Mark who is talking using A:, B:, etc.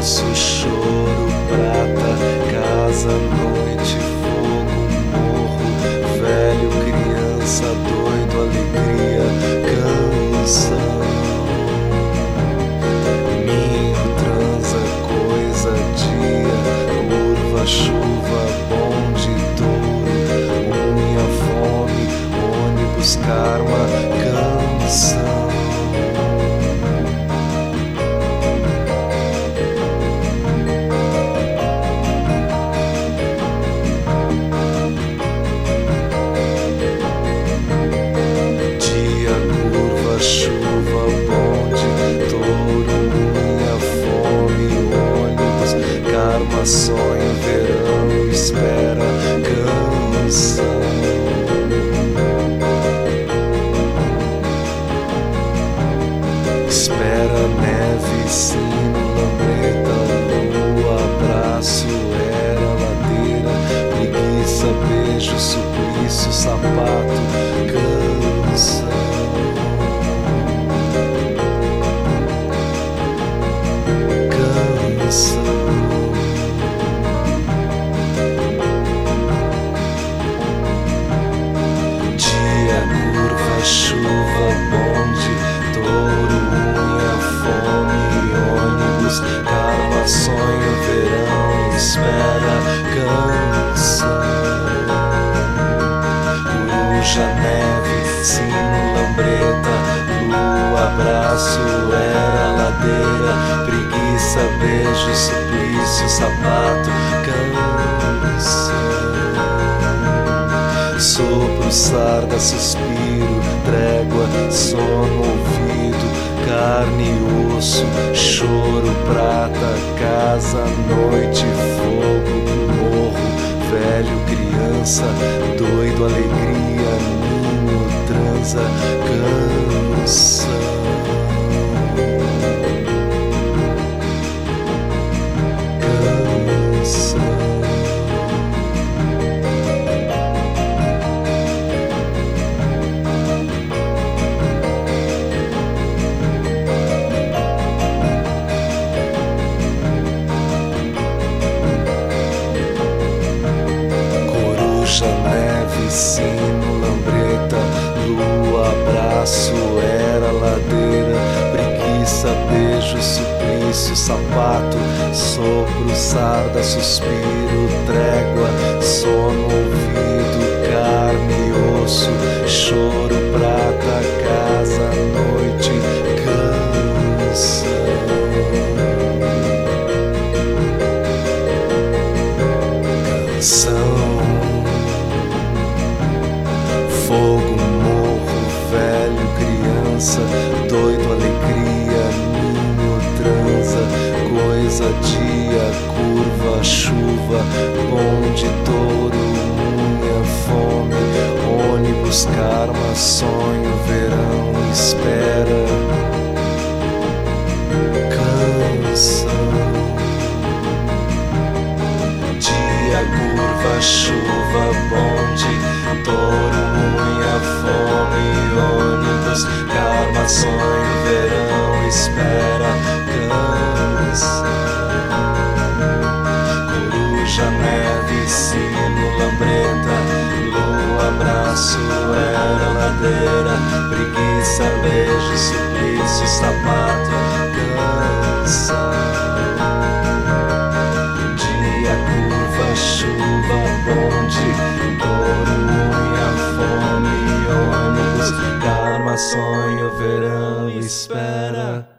A: osso, choro, prata, casa, noite, fogo, morro, velho, criança, doido, alegria, canção. Minho, transa, coisa, dia, curva, chuva, bonde, touro, unha, fome, ônibus, karma, canção. Chuva, bonde, touro, unha, fome, ônibus, karma, sonho, verão, espera, canção. Espera, neve, sino, lambreta, lua, abraço, era, ladeira, preguiça, beijo, suplício, sapato, canção. Dia, curva, chuva, bonde, touro, unha, fome, ônibus, karma, sonho, verão, espera, canção. Coruja, neve, sino, lambreta, lua, abraço, era, ladeira, preguiça, beijo, suplício, sapato, canção. Sopro, sarda, suspiro, trégua, sono, ouvido, carne, osso, choro, prata, casa, noite, fogo, morro, velho, criança, doido, alegria, ninho, transa, canção. Neve, sino, lambreta, lua, abraço, era, ladeira, preguiça, beijo, suplício, sapato, sopro, sarda, suspiro, trégua, sono, ouvido, carne, osso, choro, prata, casa, noite, canção. Fogo, morro, velho, criança, doido, alegria, ninho, transa, coisa, dia, curva, chuva, bonde, touro, unha, fome, ônibus, karma, sonho, verão, espera, canção. Dia, curva, chuva, bonde, touro, unha, fome, ônibus, karma, sonho, verão, espera, canção. Coruja, neve, sino, lambreta, lua, abraço, era, ladeira, preguiça, beijo, suplício, sapato, canção. Dia, curva, chuva, bonde, touro, unha, fome, ônibus, karma, sonho, verão, espera.